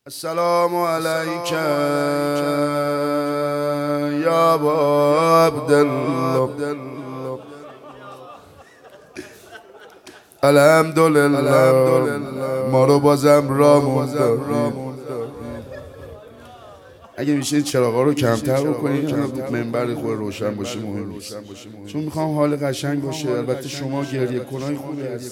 السلام عليك يا ابا عبد الله الحمدلله ما رو بازم را موندم. اگه میشه این چراغا رو کمتر بکنید منبر خود روشن باشه مهم نیست، چون میخوام حال قشنگ باشه. البته شما گریه کنای خوبی هست.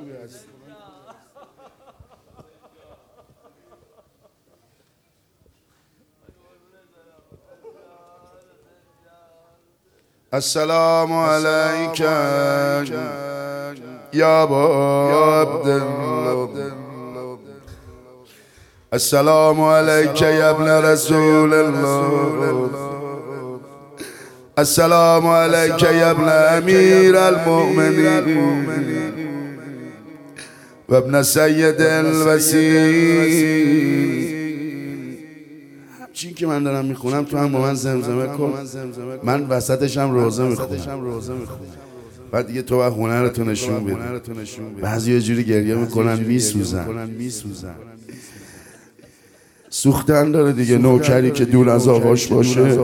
السلام عليك يا ابا عبد الله السلام عليك يا ابن رسول الله السلام عليك يا ابن امير المؤمنين وابن سيد الوسيم. چین که من دارم میخونم تو هم با من زمزمه کن، من وسطش هم روزه میخونم. بعد دیگه تو باید هنرتو نشون بده. بعضی یه جوری گریه میکنن میسوزن. سوختن داره دیگه نوکری که دور از آقاش باشه.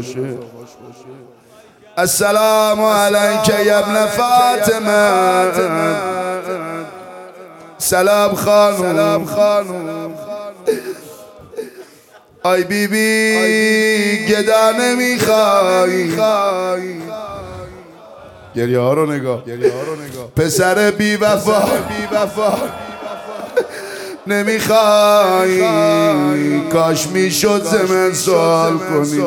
السلام علیک یا ابن فاطمه سلام خانوم آی بی بی گدا نمیخوای. گریه ها رو نگاه. پسر بی وفا نمیخوای. کاش میشد ز من سوال کنی.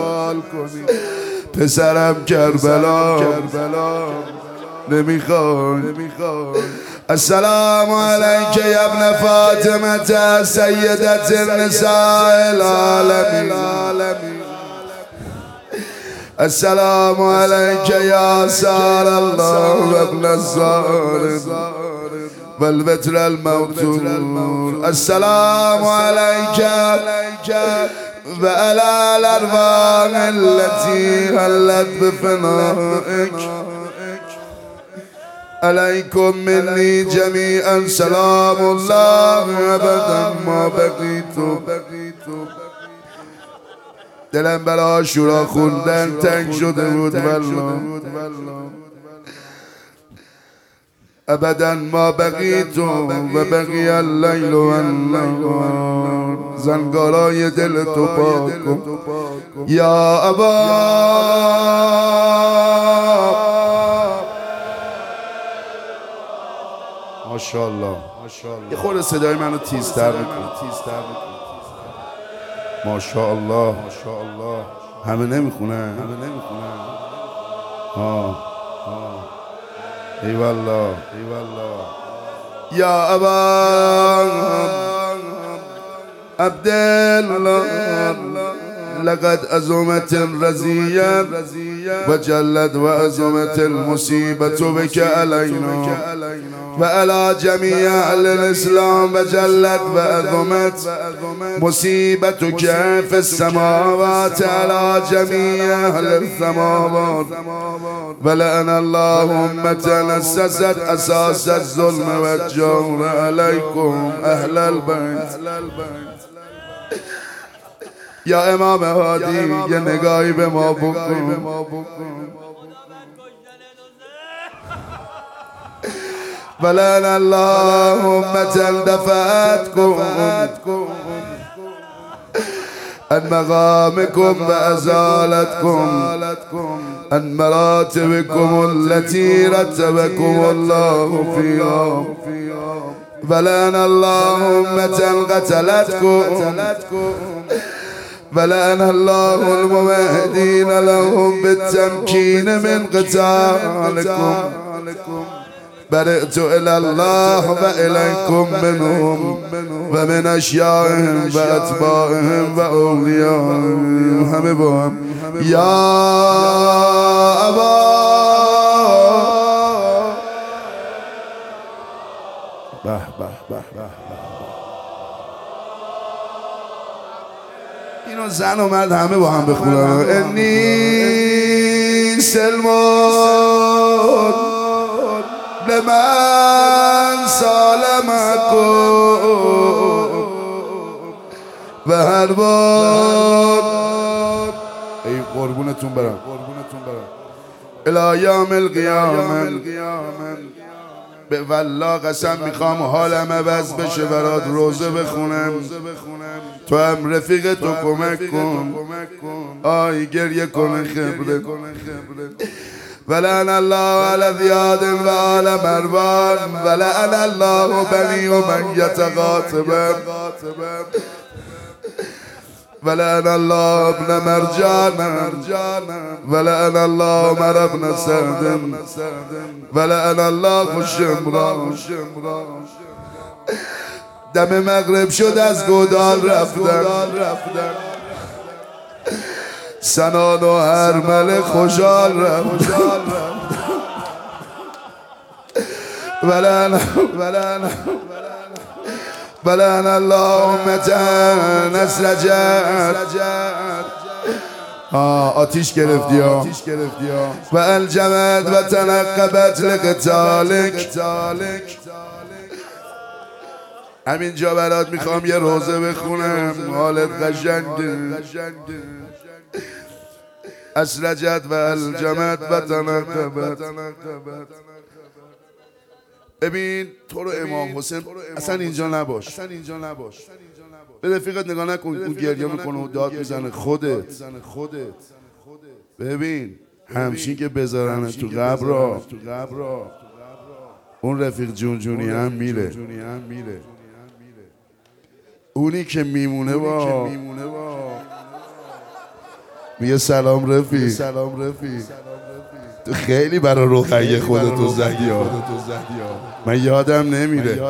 پسرم کربلا نمیخوای. السلام عليك يا ابن فاطمة سيدة النساء العالمين السلام عليك يا سار الله وابن الزار والبتر الموتور السلام عليك وعلى الأرواح التي هلت بفنائك عليكم مني جميعا سلام الله ابدا ما بقيت. دلم برای عاشورا خوندن تنگ شده بود والله. ابدا ما بقيت و بقي اللیل و النهار. زنگارای دل تو پاک کن یا ابا. ماشاءالله یه خورده صدای منو تیزتر میکنی. ماشاءالله همه نمیخونن. ای والله یا ابا عبدالله لقد أزمت الرزية وجلت وأزمت المصيبة بك علينا وعلى جميع أهل الإسلام وجلت وأزمت مصيبتك في السماوات على جميع أهل السماوات ولأن اللهم تنسست أساس الظلم والجور عليكم أهل البيت. یا امام هادی یه نگاهی به ما بکن. ولن اللهم تندفعتكم عن مقامكم وأزالتكم عن مراتبكم التي رتبكم الله فيها. ولن اللهم تنقتلتكم ولأن الله الممهدين لهم بالتمكين من قتالكم. برئت إلى الله وإليكم منهم ومن أشيائهم وأتباعهم وأوليائهم همه با يا أبا. اینو زن و مرد همه با هم بخونن. انی سلمان لمن سالمکم و هر بار ای قربونتون برم الی یوم القیامه به والله قسم میخوام حالم عوض بشه برات روزه بخونم تو هم رفیق تو کمک کن آی گریه کنه خبره ولعن الله على زیاد و آل مروان ولعن الله بنی و من یتقاطبن ولعن الله ابن مرجان ولعن الله عمر ابن سعد ولعن الله شمران دم مغرب شد از گودال رفتن سنان و هرمل خوشحال رفتن ولعن الله امتن اسرجت آتیش گرفتی ها و الجمد و تنقبت لقتالک همینجا برات میخوام یه روزه بخونم حالت قشنگه اسرجت و الجمد و تنقبت ببین تو رو امام حسین اصلا اینجا نباش به رفیقت نگاه نکن اون گریه میکنه و داد میزنه خودت ببین همچین که بذارن تو قبر اون رفیق جونجونی هم میره اونی که میمونه با میگه سلام رفیق تو خیلی برای رقیه خودتو زدی ها من یادم نمیره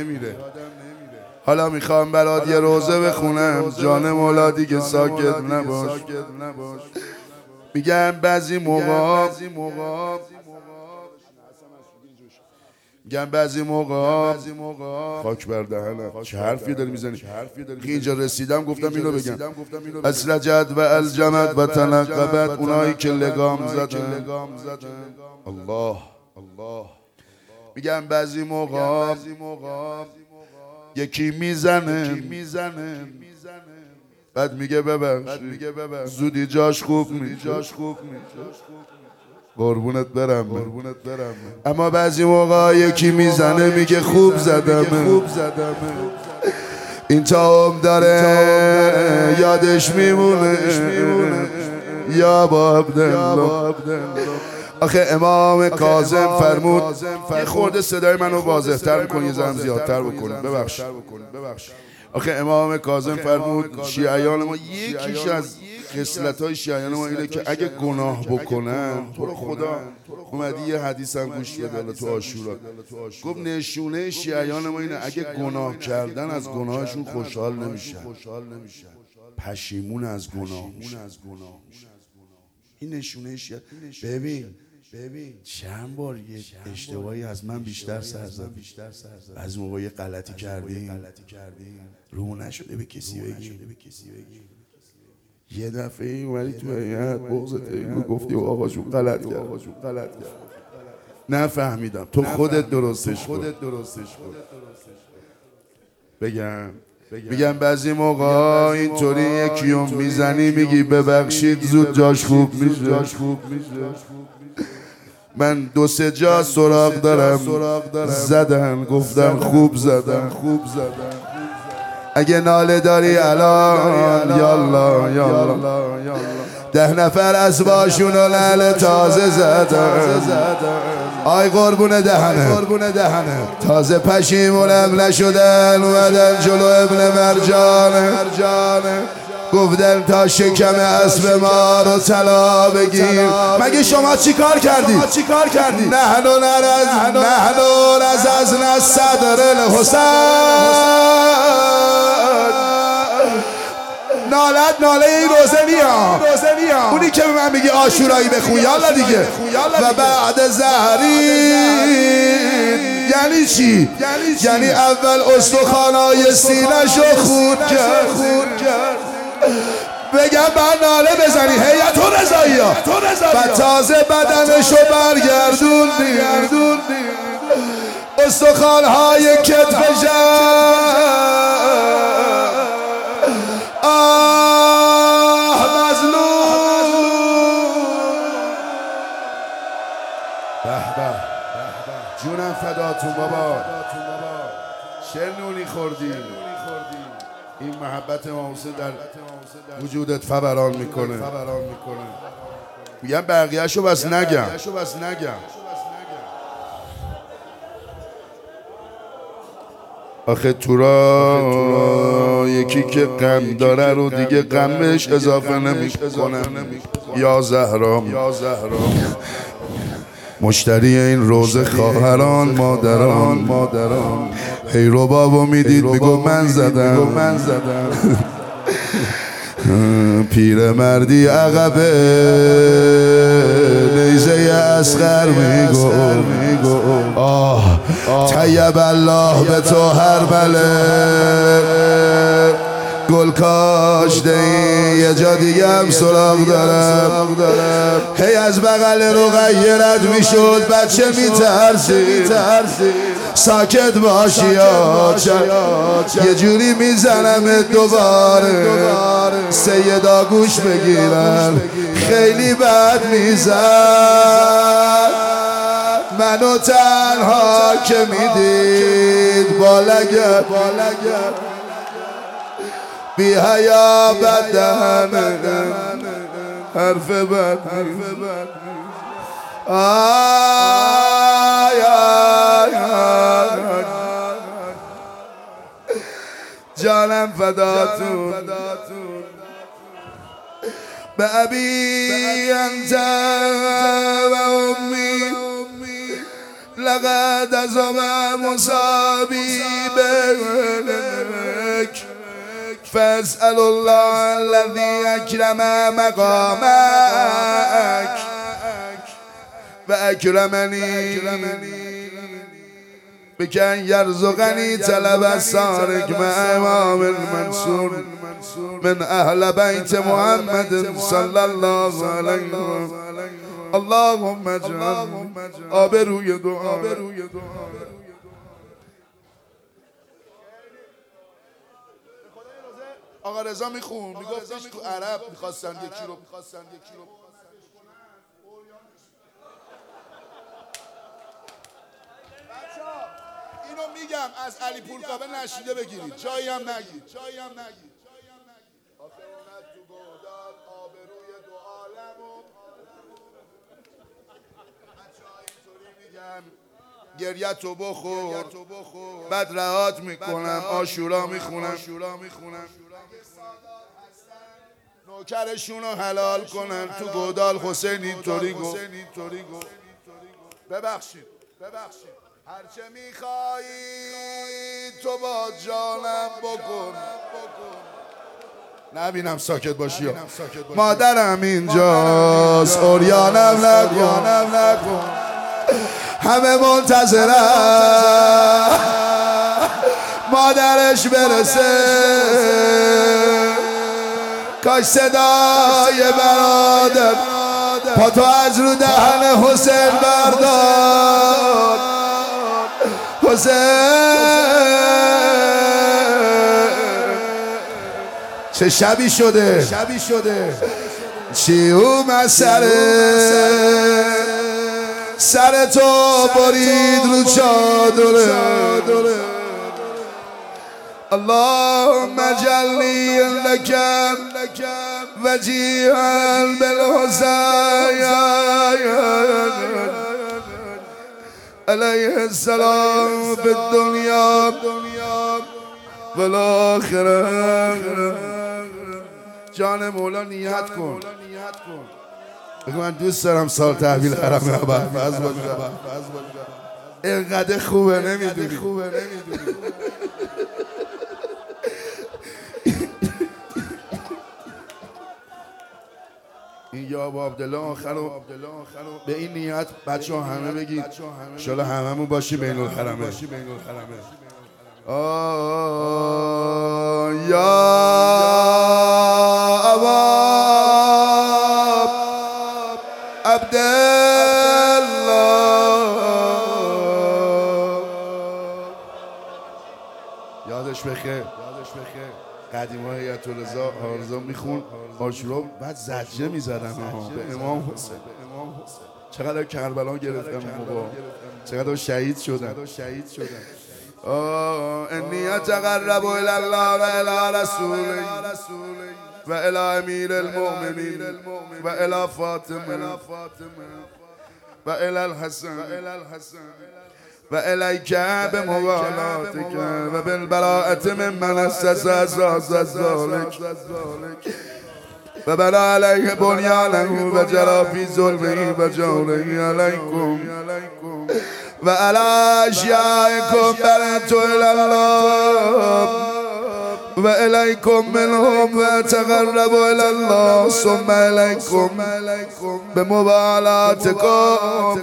حالا میخوام برات یه روزه بخونم جان مولا دیگه ساکت نباش میگم بعضی موقع خاک بر دهنم چه حرفی داری میزنی که اینجا رسیدم گفتم اینو بگم اسرجت و الجمد و تنقبت اونایی که لگام زدن الله میگم بعضی موقع یکی میزنه بعد میگه ببخش زودی جاش خوب میشه قربونت برم اما بعضی موقع یکی میزنه میگه خوب زدم این تا هم داره یادش میمونه یا با عبدالله آخه امام کاظم فرمود یه خورده صدای منو واضح‌تر میکنی یه زن زیادتر بکنیم ببخش آخه امام کاظم فرمود شیعیان ما یکیش از خصلت‌های شیعیان ما اینه که اگه گناه بکنن تو رو خدا اومدی یه حدیث هم گوش بده تو عاشورا گفت نشونه شیعیان ما اینه اگه گناه کردن از گناهشون خوشحال نمیشن پشیمون از گناه این نشونه شیعیان ببین چند بار یه اشتباهی از من بیشتر سر زد از موقع یه غلطی کردی رو نشده به کسی بگی یه دفعه این ولی تو هیئت بغضت اینو گفتی و آقاشون غلط کرد نفهمیدم تو خودت درستش کن بگم بعضی موقع اینطوری یکیون میزنی میگی ببخشید زود جاش خوب میشه من 2-3 جا سراغ دارم زدن گفتم خوب زدن اگه ناله داری الان یالا 10 نفر از باشون و لعل تازه زدن آی قربون دهنه تازه پشیمونم نشدن اومدن جلو ابن مرجانه گفتن تا شکم اسب ما رو طلا بگیر مگه شما چیکار کردید نحن رززنا صدر الحسین ناله این روزنیا اونی که به من میگه عاشورایی بخون یالا دیگه و بعد زهرین یعنی چی؟ یعنی اول استخوانای سینه‌شو خورد کرد بگم بر ناله بزنی هیئت و رضایی ها و تازه بدنشو برگردوندی استخوانهای کتفش این محبت امام حسین در وجودت فوران میکنه. میگم بقیه‌شو بس نگم. آخه تو را یکی که غم داره رو دیگه غمش اضافه نمی‌کنه. یا زهرا مشتری این روزه خواهران مادران هی ربابو میدید میگو من زدم پیر مردی عقبه نیزه اصغر میگو آه طیب الله به تو هر بله گل کاشته ای یه جا دیگه هم سراغ دارم هی از بغل رقیرت میشد بچه میترسی ساکت باشی یه جوری میزنم دوباره سیدا گوش بگیرن خیلی بد میزن منو تنها که میدید بالگه بی حیا بدهنه حرف بد جانم فداتون به ابی انت و امی لقد عظم مصابی بک فاسأل الله الذي اکرم مقامک و اکرمنی بکن یرزقنی طلب السارق مع امام المنصور من اهل بیت محمد صلی الله علیه و اللهم اجعل آبروی دعا. آقا رضا میخون میگفتش تو عرب میخواستن یکی رو اینو میگم از علی پورکابه نشیده بگیرید جایی هم نگید آخه اومد تو بغداد آبروی دو عالمو بچه‌ها اینطوری میگن گریتو بخور بعد رهات میکنم آشورا میخونم نوکرشونو حلال کنن تو گودال حسین اینطوری گفت ببخشید هرچه میخوایی تو با جانم بکن نبینم ساکت باشی مادرم اینجاست اوریانم نکن همه منتظرم مادرش برسه کاش صدای برادر پاتو از رو دهن حسین بردار حسین چه شبی شده چی اومد سر تو برید رو چادره اللهم اجعلنی لک وجیها بالحسین علیه السلام فی الدنیا والآخرة. جان مولا نیت کن بگو من دوست دارم سال تحویل حرم ابوالفضل باشم. اینقدر خوبه نمیدونی این یا ابو عبدالله آخر رو به این نیت بچه ها همه بگید انشالله هممون باشی بین الحرمه. یا ابا عبدالله یادش بخیر قدیما هیئت الرضا آرزو میخون آشورا بعد زجه میزدن به امام حسین. چقدر کربلا گرفتم موقع چقدر شهید شدن انی اتقرب الی الله و الی رسوله و الی امیر المؤمنین و الی فاطمه و الی الحسن و الیک بموالاتک و بالبراءة ممن اسس اساس ذلک و بنا علیه بنیانه و جرا فی ظلمه و جوره علیکم و علی اشیائکم برأت الی الله و الیکم منهم و تقرب الی الله ثم الیکم بموالاتکم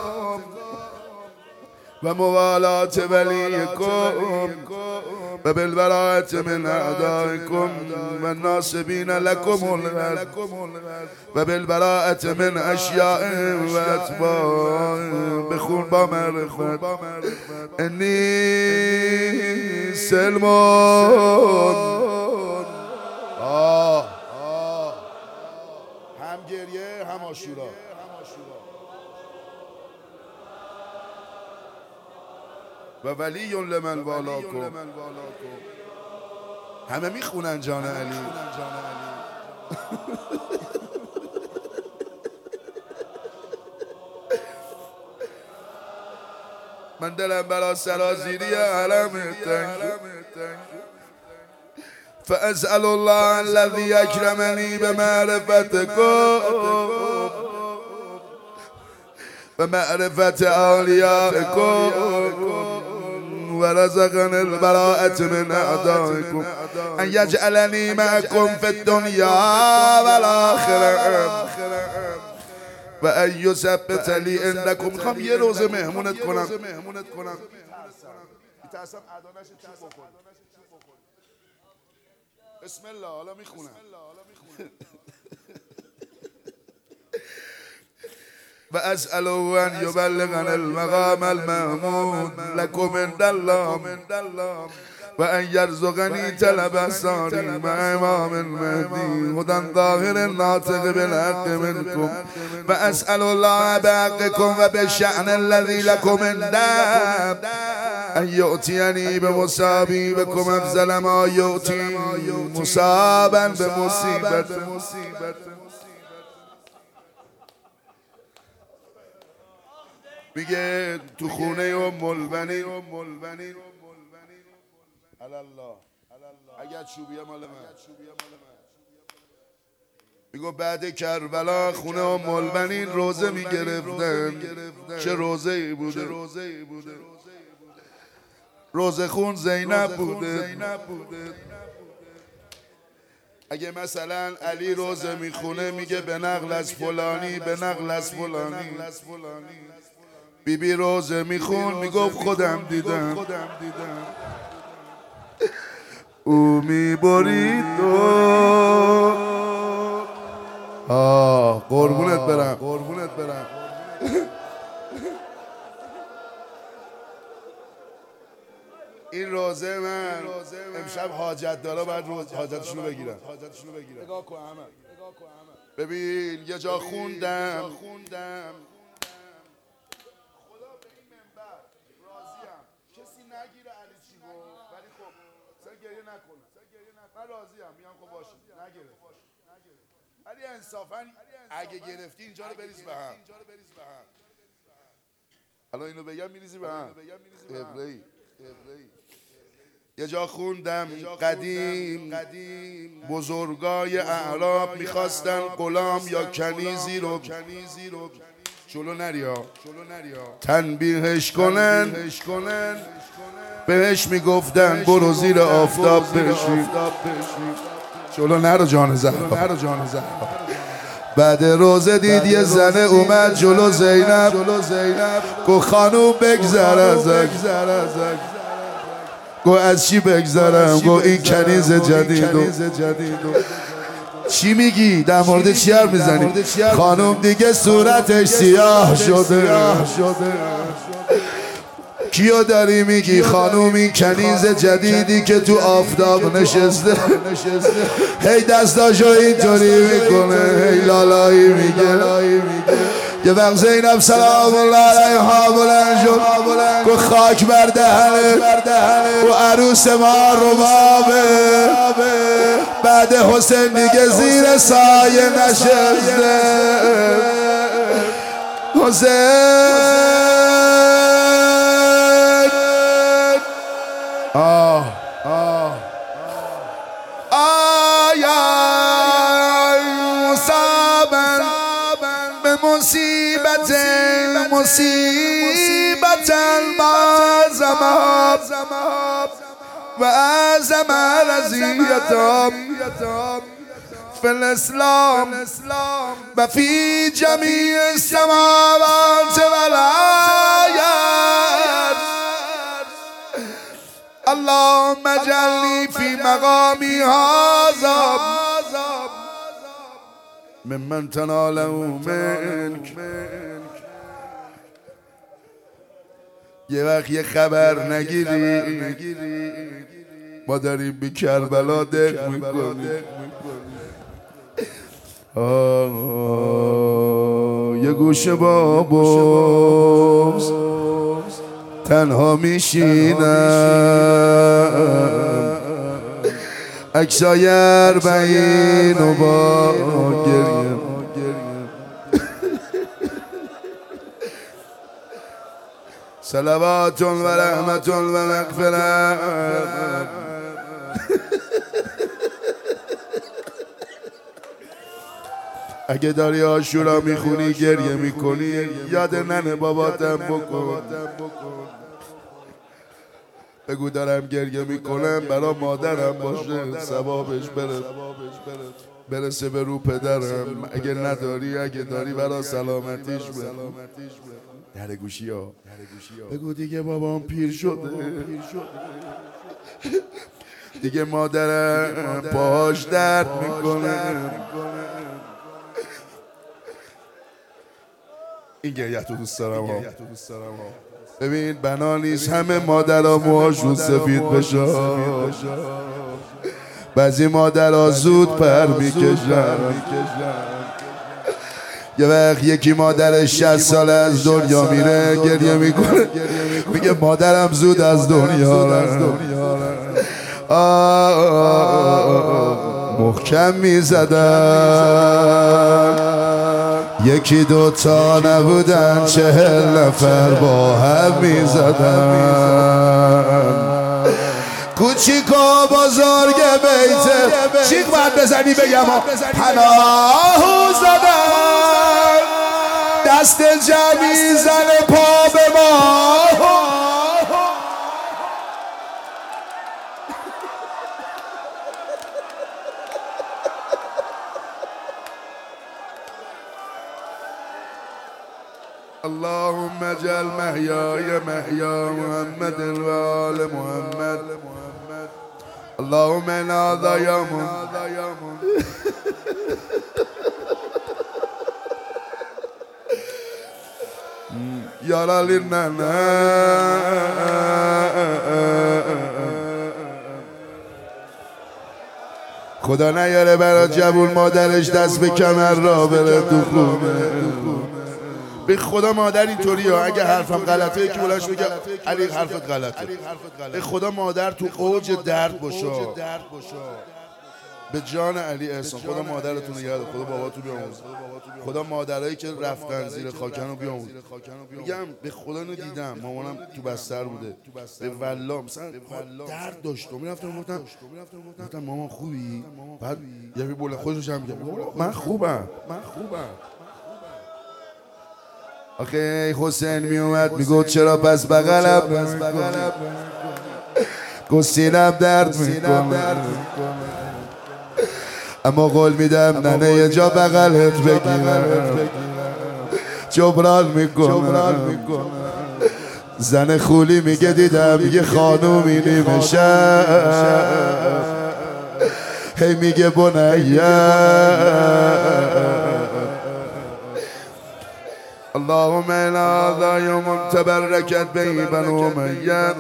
و موالات ولیکم و بالبراءة من اعدائکم و الناصبین لکم الغد و بالبراءة من اشیاء و اتباع بخون با معرفت انی سلمون. هم گریه هم عاشورا. و ولی لمن والاکم. همه میخونن جان علی. من دلم برا سرازیری علم تنگ فاسأل الله الذي اکرمنی بمعرفتکم و معرفت اولیائکم و رزقنی البراءة من اعدائکم ان یجعلنی معکم فی الدنیا و الاخره و ان یثبت لی عندکم. میخوام یه روز مهمونت کنم. میترسم ادانش چی بخور. بسم الله. حالا میخونم. و اسأله ان یبلغنی المقام المحمود لکم عند الله و ان یرزقنی طلب الثانی مع امام المهدی هدی ظاهر ناطق بالحق منکم و اسأل الله بحقکم و بالشأن الذی لکم عنده ان یؤتینی بمصابی بکم افضل ما یؤتی مصابا بمصیبت. میگه تو خونه ام البنین الله اگر چوبیه مال من. میگه بعد کربلا خونه ام البنین روزه میگرفتن. چه روزه ای بوده. روزه خون زینب بوده. اگه مثلا علی روزه میخونه میگه به نقل از فلانی به نقل از فلانی. بیبی روزه میخون میگفت خودم دیدم. او میبرید قربونت برم. این روزه من امشب حاجت داره باید حاجتشونو بگیرم. نگاه کن همه. ببین یه جا خوندم نگیره علی چی گفت ولی خب سر گریه نکنه. من راضیم. میگم خب باشه نگیره ولی انصافا اگه گرفتی اینجا رو بریز به هم. الان اینو بگم میریزی به هم. ابرهی. یه جا خوندم قدیم بزرگای اعراب میخواستن غلام یا کنیزی رو جلو نریا تنبیهش کنن. بهش میگفتن برو زیر آفتاب بشی. جلو نرو جان زهرا. بعد روزه دید یه زنه اومد جلو زینب گو خانوم بگذر ازک. گو از چی بگذرم؟ گو این کنیز جدیدو. چی میگی؟ در مورد چی حرف میزنی؟ خانوم دیگه صورتش سیاه شده. کیو داری میگی؟ خانوم این کنیز جدیدی که تو آفتاب نشسته هی دستاشو اینطوری میکنه هی لالایی میگه یه وقت زینب سلام الله علیها بلند شد گو خاک بر دهنه و عروس ما ربابه بعد حسین دیگه زیر سایه نشسته حسین مصیبت المعظمات و اعظم رضیتم فی الاسلام و فی جمیع السماوات والارض اللهم اجعلنی فی مقامی هذا ممن تناله منک. یه وقت یه خبر نگیری ما داریم به کربلا دق میکنیم. یه گوشه بابوس تنها میشینم عکسای اربعین و با گریم صلوات و رحمت و مغفرت. اگه داری عاشورا میخونی گریه میکنی یاد ننه باباتم بکن. بگو دارم گریه میکنم برا مادرم باشه ثوابش برسه به رو پدرم. اگه نداری اگه داری برا سلامتیش در گوشی ها بگو دیگه بابام پیر شده دیگه مادرم پاهاش درد میکنه. این گریه تو دوست دارم ها. ببین بنا نیست همه مادرها موهاشون سفید بشه. بعضی مادرها زود پر میکشن. یه وقت یکی مادرش 60 ساله از دنیا میره گریه میکنه میگه مادرم زود از دنیا محکم میزدن یکی دوتا نبودن 40 نفر با هم میزدن. کوچیک و بزرگ بیته چیک باید بزنی بگم پناه زدن دست جمعی زن پا به ما. اللهم اجعل محیای محیا محمد و آل محمد. اللهم ان هذا يوم یارا لننا خدا نیاره برای جوون مادرش دست به کمر را بره تو خونه. به خدا مادر اینطوری ها. اگه حرفم غلطه که بلنش میگه علی حرفت غلطه. به خدا مادر تو اوج درد باشه. به جان علی احسان خدا مادرتون رو یاد خدا باباتون بیاموز. خدا مادرایی که رفتن زیر خاکن رو بیاموز. میگم به خدا اینو دیدم مامانم تو بستر بوده به والله مثلا درد داشت میرفتم گفتم مامان خوبی؟ بعد یه بوله خودش هم میگه من خوبم. آخه حسین میومد میگفت چرا پس بغلم گفت سینم درد میکنه اما قول میدم ننه یه جا بغلت بگیرم جبران میکنه. زن خولی میگه دیدم یه خانومی نیمه شب هی میگه بنیه اللهم ان هذا يوم تبركت به بنو أمية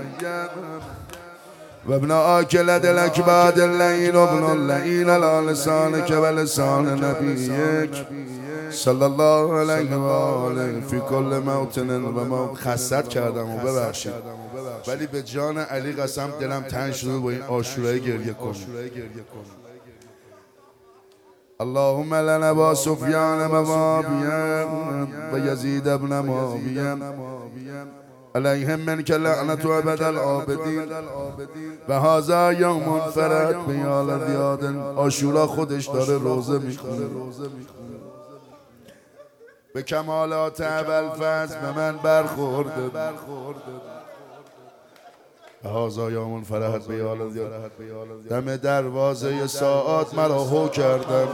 وابن آكلة الأكباد اللعين وابن اللعين على لسانك ولسان نبيك صلی الله علیه و آله فی کل موطن و ما خستت کردم و ببخشید، ولی به جان علی قسم دلم تنگ شده با این عاشورای گریه کنم. اللهم لنا با سفیان موابیا و یزید ابن معاویه علیهم منک لعنت ابد العابدین و هذا یوم فرد بیال زیاد. عاشورا خودش داره روزه میخونه به کمالات ابوالفضل به من برخورده. هذا یوم فرحت بیال زیاد. دم دروازه ساعات مرا هو کردن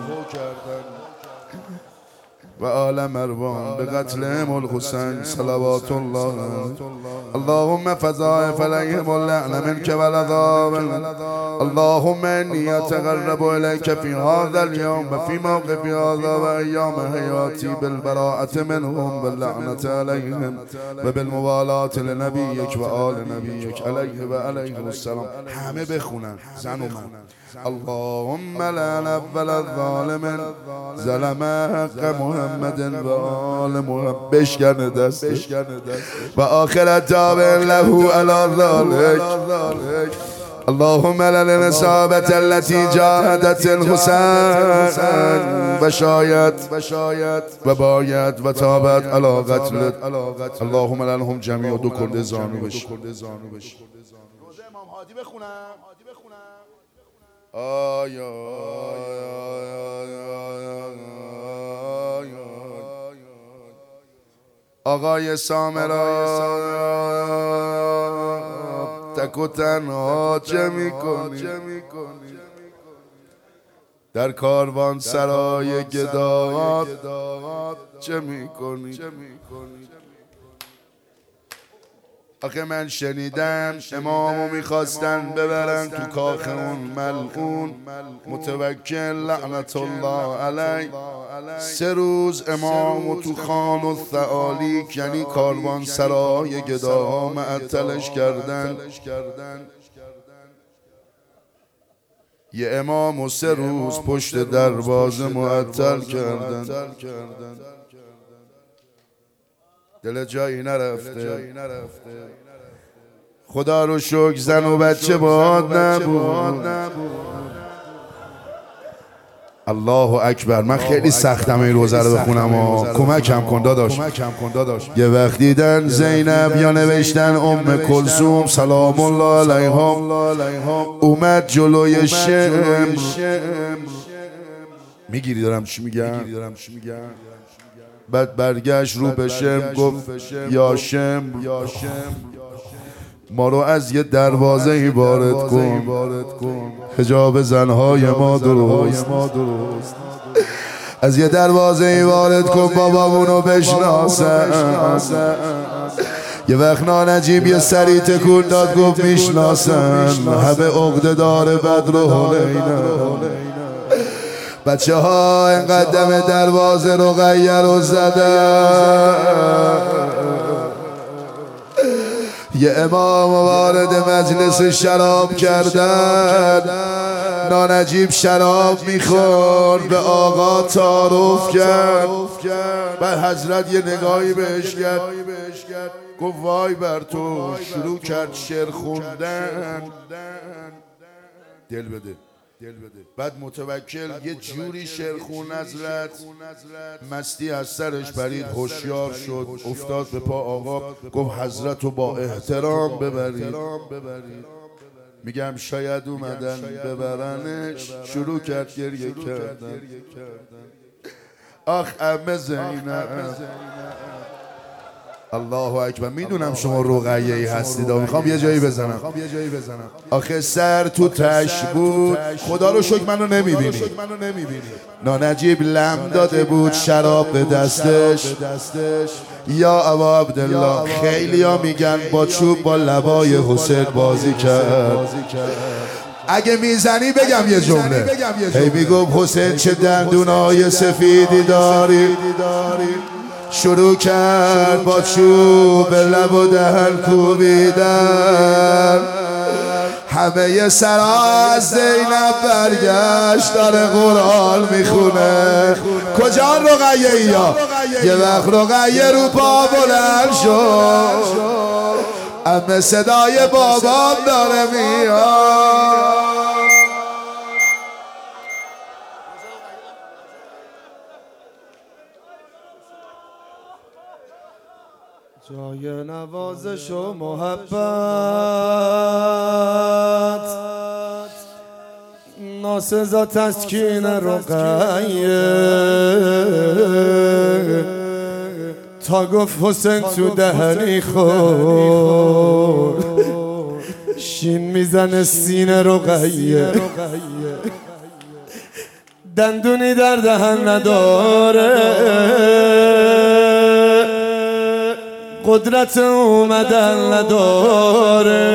و آل مروان به قتلهم الحسین صلوات الله. اللهم فضائف علیهم اللعن منك والعذاب. اللهم انی اتقرب الیک فی هذا اليوم و فی موقف هذا و ایام حیاتی بالبراءة منهم واللعنة علیهم و بالموالات لنبیک و آل نبیک علیه و علیه السلام. همه بخونن زن و من. اللهم لعن اول الظالم ظلم حق محمد و آل محمد. بشکن دست و آخر التابع له علی ذلك. اللهم لعن الإصابة التي جاهدت الحسين وشايت وبايت وتابت على قتله. اللهم لعنهم جميعا. دو کرده زانو بش. روزه امام هادی بخونم. آقای سامرا تک و تنها چه میکنی در کاروان سرای گدات چه میکنی؟ آخه من شنیدم امامو میخواستن ببرن تو کاخ اون ملعون متوکل لعنت الله علیه. 3 روز امامو تو خان و ثعالیک یعنی کاروان سرای گداها معطلش کردن. یه امامو 3 روز پشت دروازه معطل کردن. دل جایی نرفته. خدا رو شکر زن و بچه باد نبود. الله اکبر. من خیلی سختم این روزه رو بخونم و کمکم کن داداش. یه وقت دیدن زینب یا نوشتن ام کلثوم سلام الله علیها اومد جلوی شمر. میگیری دارم چی میگم؟ بعد برگشت رو به شمر گفت یا شمر ما رو از یه دروازه وارد کن، حجاب زنهای ما درست. از یه دروازه وارد کن بابامونو بشناسن. یه وقت نانجیب یه سری تکون داد گفت میشناسن همه عقده دار بدر و حنینه. بچه ها اینقدر دم دروازه رو غیر و زدن. یه امام وارد مجلس شراب کردن. نانجیب شراب میخورد به آقا تعارف کرد. بعد حضرت یه نگاهی بهش کرد گفت وای بر تو. شروع کرد شعر خوندن. دل بده. بعد متوکل یه جوری شعر خون حضرت مستی از سرش پرید هوشیار شد افتاد به پا آقا گفت حضرت رو با احترام ببرید. میگم شاید اومدن ببرنش. شروع کرد گریه کردن. آخ عمه زینب. الله اکبر. میدونم شما رقیه‌ای هستید میخوام یه جایی بزنم. آخه سر تو تش بود. خدا رو شکر منو نمیبینی. نانجیب لم داده بود شراب به دستش. یا ابا عبدالله خیلی ها میگن با چوب با لبای حسین بازی کرد. اگه میزنی بگم یه جمله. هی میگم حسین چه دندونای سفیدی داری. شروع کرد با چوب لب و دهن کوبیدن. همه سرا از زینب برگشت داره قرآن میخونه. کجا رقیه یا یه وقت رقیه رو پا بلند شد، همه صدای بابام داره میاد. جای نوازش و محبت ناسزا تسکین رقیه، تا گفت حسین تو دهنی خورد شین میزنه سینه رقیه. دندونی در دهن نداره، قدرت اومدن نداره،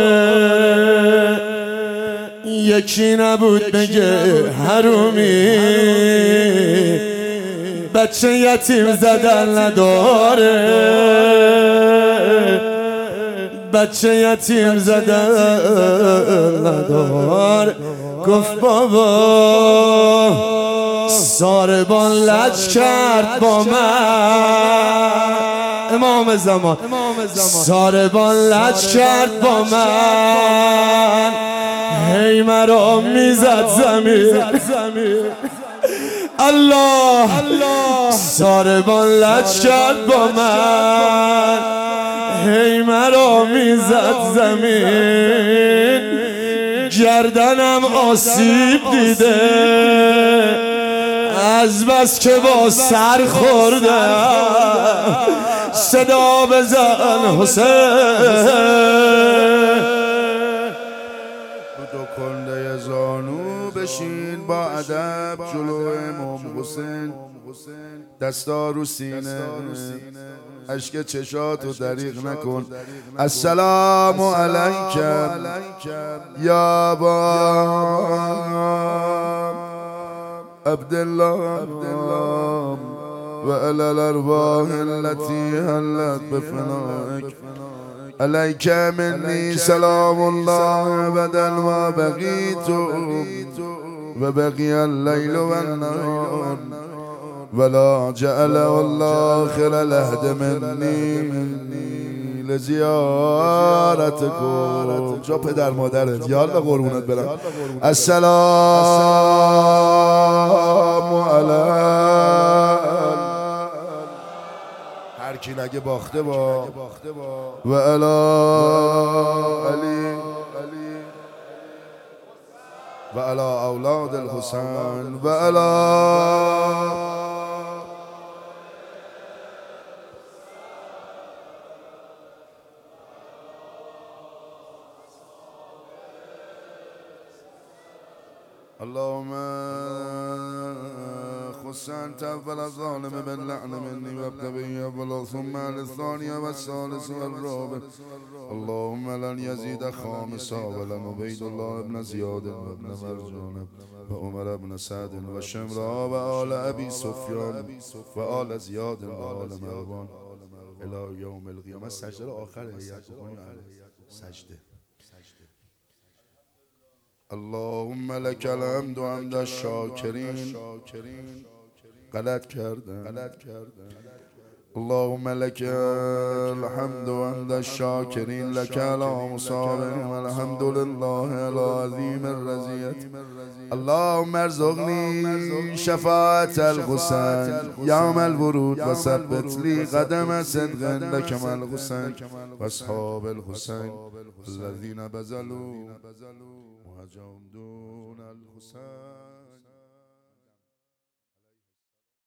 یکی نبود بگه حرومی، بچه یتیم زدن نداره، بچه یتیم زدن نداره. گفت بابا ساربان لج کرد با من، امام زمان ساربان لج کرد با من، هی مرا میزد زمین. الله ساربان لج کرد با من، هی مرا میزد زمین. گردنم آسیب دیده از بس که با سر خوردم، صدا بزن حسین. دو کنده زانو بشین با ادب جلو امام حسین، دستا رو سینه، اشک چشاتو دریغ نکن. السلام علیکم یا با عبدالله و علی الارواح التي حلت بفنائك، علیک منی سلام الله ابدا ما بقیت و بقی اللیل و النهار ولا جعل الله آخر العهد منی لزیارتکم. جا پدر مادرت یالا قربونت برم. السلام علیکم هر کی نگه باخته با و علی علی و علی اولاد الحسین و علی اللهم خص انت اول الظالم باللعن مني وابدا به اول ثم الثاني والثالث والرابع. اللهم لن يزيد خامسا ولن عبيد الله بن زياد وابن مرجان وعمر بن سعد وشمرا وآل ابي سفيان وآل زياد وآل مروان الى يوم القيامه. سجده آخر سجده. اللهم لك الحمد حمد الشاکرین. غلط کردم. اللهم لك الحمد حمد الشاکرین لك على مصابهم الحمد لله العظیم الرضیت. اللهم ارزقني شفاعة الحسين يوم الورود وثبت لي قدم صدق لك مع الحسين واصحاب الحسين الذين بذلوا وهجروا دون الحسين.